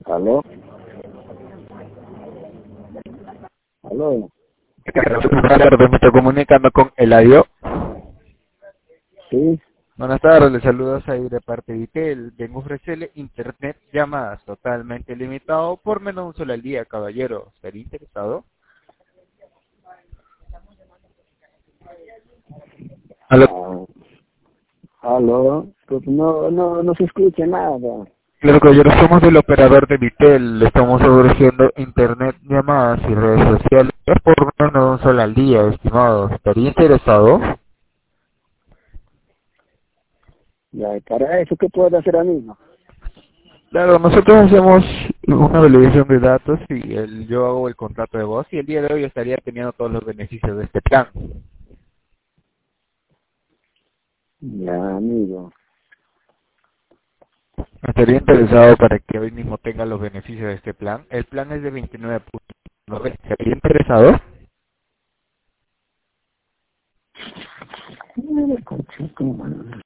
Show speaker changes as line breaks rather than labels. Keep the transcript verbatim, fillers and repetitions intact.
¿Aló? ¿Aló?
Buenas tardes, me estoy comunicando con Eladio.
Sí,
Buenas tardes, le saludos ahí de parte de Itel. Vengo a ofrecerle internet llamadas totalmente limitado por menos de un solo al día, caballero. ¿Estaría interesado? Aló.
ah, ¿aló? Pues no, no, no se escucha nada.
Claro, caballero, somos del operador de Vitel. Le estamos ofreciendo internet llamadas y redes sociales por menos de un solo al día, estimado. ¿Estaría interesado?
Ya, para eso, ¿qué puedo hacer, amigo?
Claro, nosotros hacemos una validación de datos y el, yo hago el contrato de voz y el día de hoy estaría teniendo todos los beneficios de este plan.
Ya, amigo.
Estaría interesado para que hoy mismo tenga los beneficios de este plan. El plan es de veintinueve punto nueve. ¿Estaría interesado?
Ay, concha tu madre.